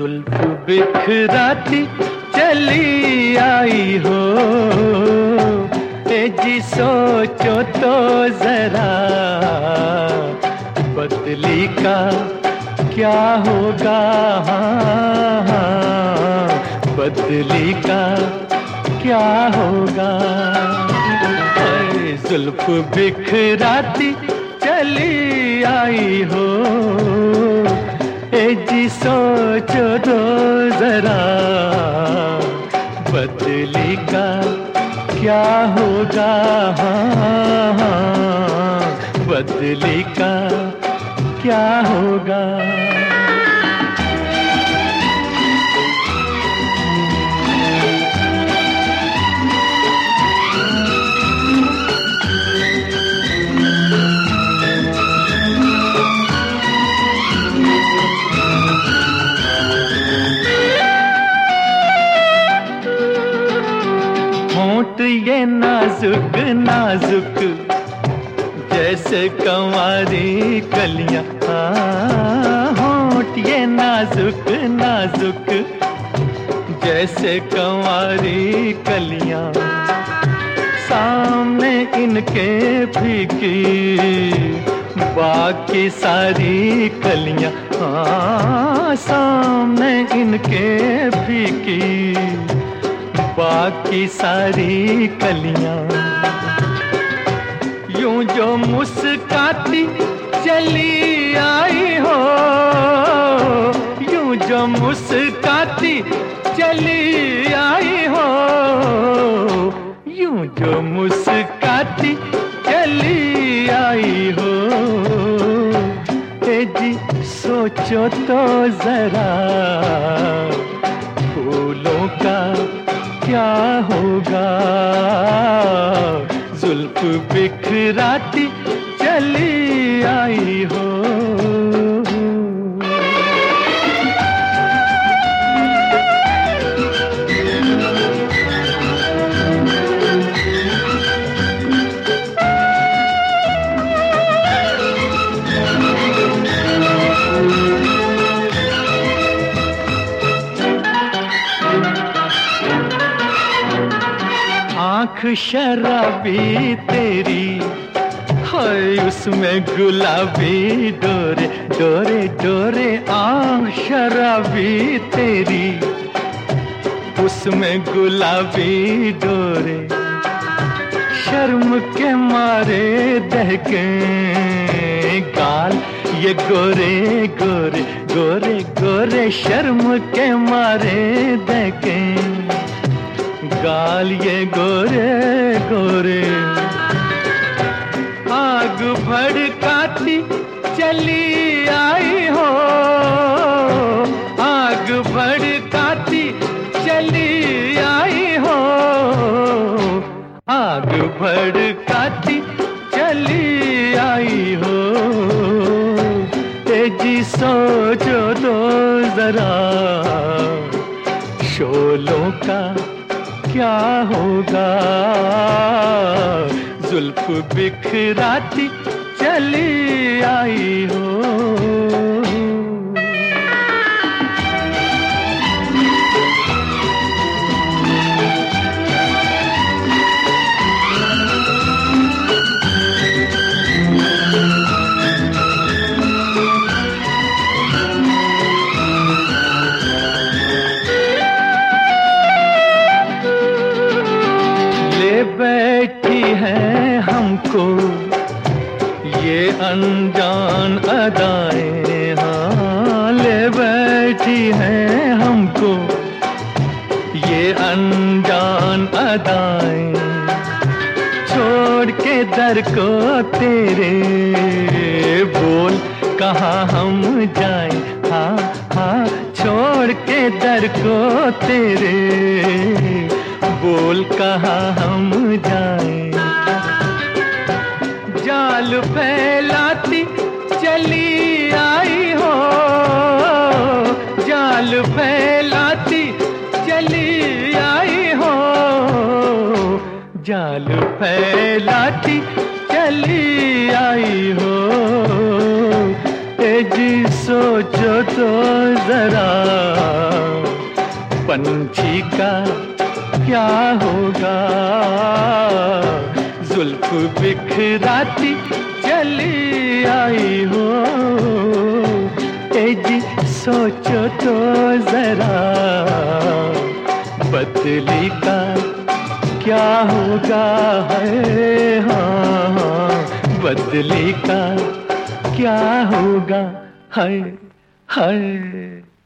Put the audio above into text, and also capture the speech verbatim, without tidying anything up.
जुल्फ बिखराती चली आई हो, ए जी सोचो तो जरा बदली का क्या होगा, हाँ, हाँ, बदली का क्या होगा। जुल्फ बिखराती चली आई हो, ए जी सोचो तो जरा बदली का क्या होगा, हाँ, हाँ, बदली का क्या होगा। होंठ ये नाजुक नाजुक जैसे कंवारी कलियां, हाँ, होंठ ये नाजुक नाजुक जैसे कंवारी कलियां, सामने इनके फीकी बाकी सारी कलियां, हाँ, सामने इनके फीकी बाकी सारी कलियां। यूं जो मुस्काती चली आई हो, यूं जो मुस्काती चली आई हो, यूं जो मुस्काती चली आई हो, ए जी सोचो तो जरा फूलों का क्या होगा। जुल्फ बिखराती चली आई हो। आँख शराबी तेरी है, उसमें गुलाबी डोरे डोरे डोरे। आँख शराबी तेरी उसमें गुलाबी डोरे, शर्म के मारे दहके गाल ये गोरे गोरे गोरे गोरे, शर्म के मारे दहके गाल ये गोरे गोरे। आग भड़काती चली आई हो, आग भड़काती चली आई हो, आग भड़काती चली आई हो, तेजी सोचो तो जरा शोलों का क्या होगा। जुल्फ बिखराती चली आई हो। बैठी है हमको ये अनजान अदाएं, हाँ, ले बैठी है हमको ये अनजान अदाएं। छोड़ के दर को तेरे बोल कहाँ हम जाएं, हाँ, हाँ, छोड़ के दर को तेरे बोल कहाँ हम जाएं। जाल फैलाती चली आई हो, जाल फैलाती चली आई हो, जाल फैलाती चली आई हो, जी सोचो तो जरा, पंछी का क्या होगा, जुल्फ बिखराती चली आई हो। ए जी सोचो तो जरा, बदली का क्या होगा है, हाँ हाँ बदली का क्या होगा है है।